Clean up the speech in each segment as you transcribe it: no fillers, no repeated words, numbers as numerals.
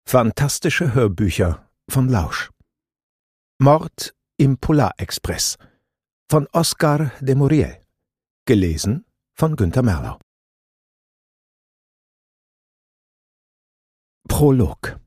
Fantastische Hörbücher von Lausch. Mord im Polarexpress von Oscar de Muriel. Gelesen von Günter Merlau. Prolog.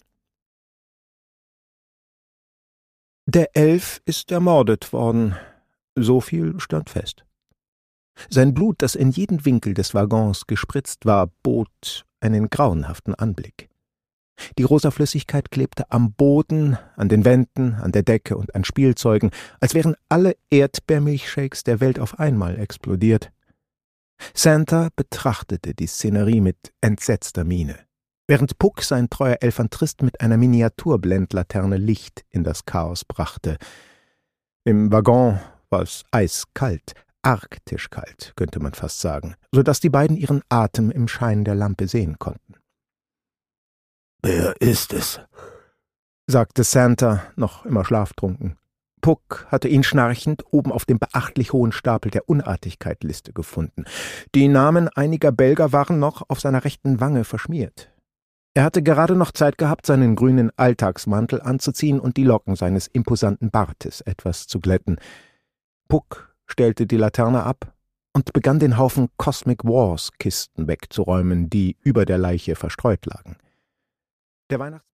Der Elf ist ermordet worden, so viel stand fest. Sein Blut, das in jeden Winkel des Waggons gespritzt war, bot einen grauenhaften Anblick. Die rosa Flüssigkeit klebte am Boden, an den Wänden, an der Decke und an Spielzeugen, als wären alle Erdbeermilchshakes der Welt auf einmal explodiert. Santa betrachtete die Szenerie mit entsetzter Miene, während Puck, sein treuer Elfantrist, mit einer Miniaturblendlaterne Licht in das Chaos brachte. Im Waggon war es eiskalt, arktisch kalt, könnte man fast sagen, so dass die beiden ihren Atem im Schein der Lampe sehen konnten. »Wer ist es?« sagte Santa, noch immer schlaftrunken. Puck hatte ihn schnarchend oben auf dem beachtlich hohen Stapel der Unartigkeit-Liste gefunden. Die Namen einiger Belger waren noch auf seiner rechten Wange verschmiert. Er hatte gerade noch Zeit gehabt, seinen grünen Alltagsmantel anzuziehen und die Locken seines imposanten Bartes etwas zu glätten. Puck stellte die Laterne ab und begann, den Haufen Cosmic Wars-Kisten wegzuräumen, die über der Leiche verstreut lagen. Der